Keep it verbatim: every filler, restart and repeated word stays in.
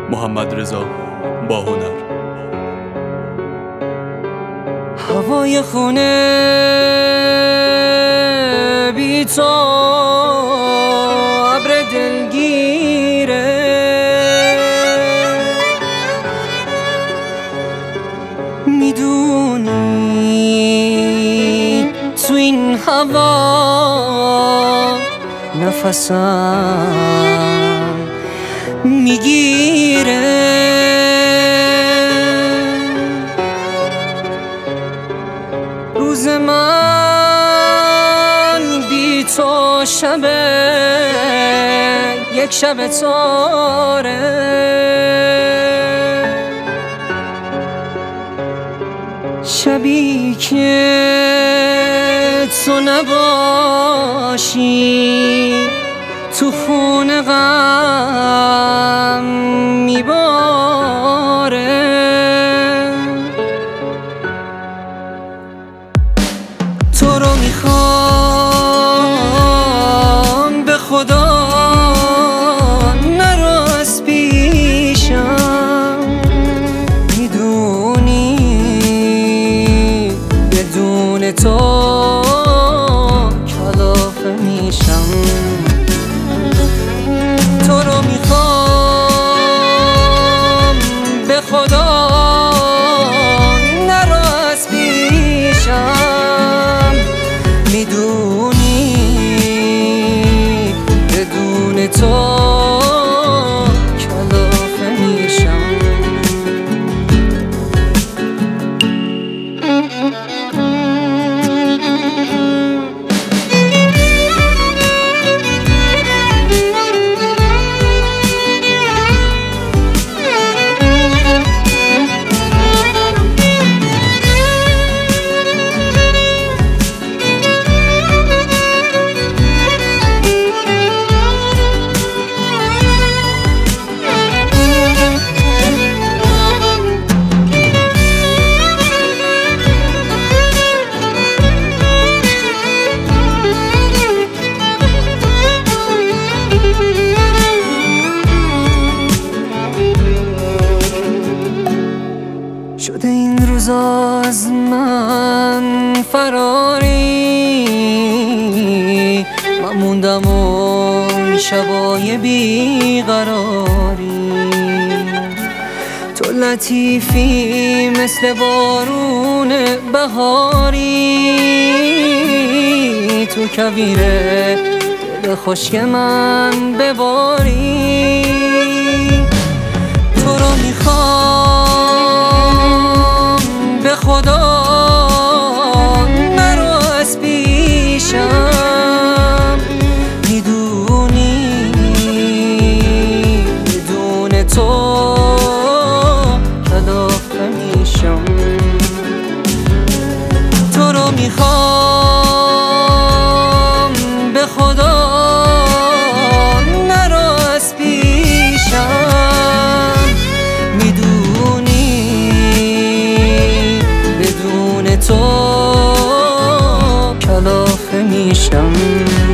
محمدرضا باهنر. هوای خونه بی تو ابر دلگیره، میدونی تو این هوا نفسم میگیره. روز من بی تو شبه یک شب تاره، شبی که تو نباشی تو خونه غم میباره. تو رو میخوام به خدا نرو از پیشم، میدونی بدون تو کلافه میشم. تو رو میخوام به خدا نرو از پیشم، میدونی بدون تو کلافه میشم. شده این روزا از من فراری، من موندم و این شبای بیقراری. تو لطیفی مثل بارون بهاری، تو کویره دل خشک من بباری. تو رو میخوام به خدا نرو از پیشم، میدونی بدون تو کلافه میشم. تو رو میخوام به خدا نرو از پیشم، میدونی بدون تو کلافه میشم.